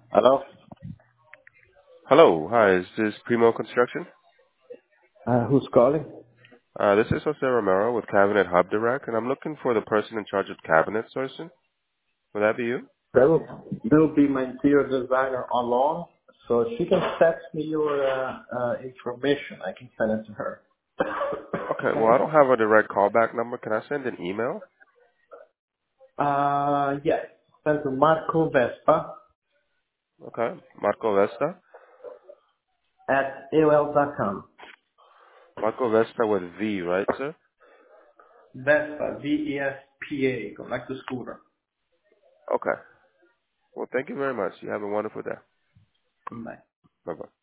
Hello? Hello. Hi, is this Primo Construction? Who's calling? This is Jose Romero with Cabinet Hub Direct, and I'm looking for the person in charge of cabinet sourcing. Would that be you? That will be my interior designer alone, so she can text me your information. I can send it to her. Okay, well, I don't have a direct callback number. Can I send an email? Yes. Send to Marco Vespa Okay, Marco Vesta. at AOL.com. Marco Vesta with V, right, sir? Vespa, Vespa, like the scooter. Okay. Well, thank you very much. You have a wonderful day. Bye. Bye-bye.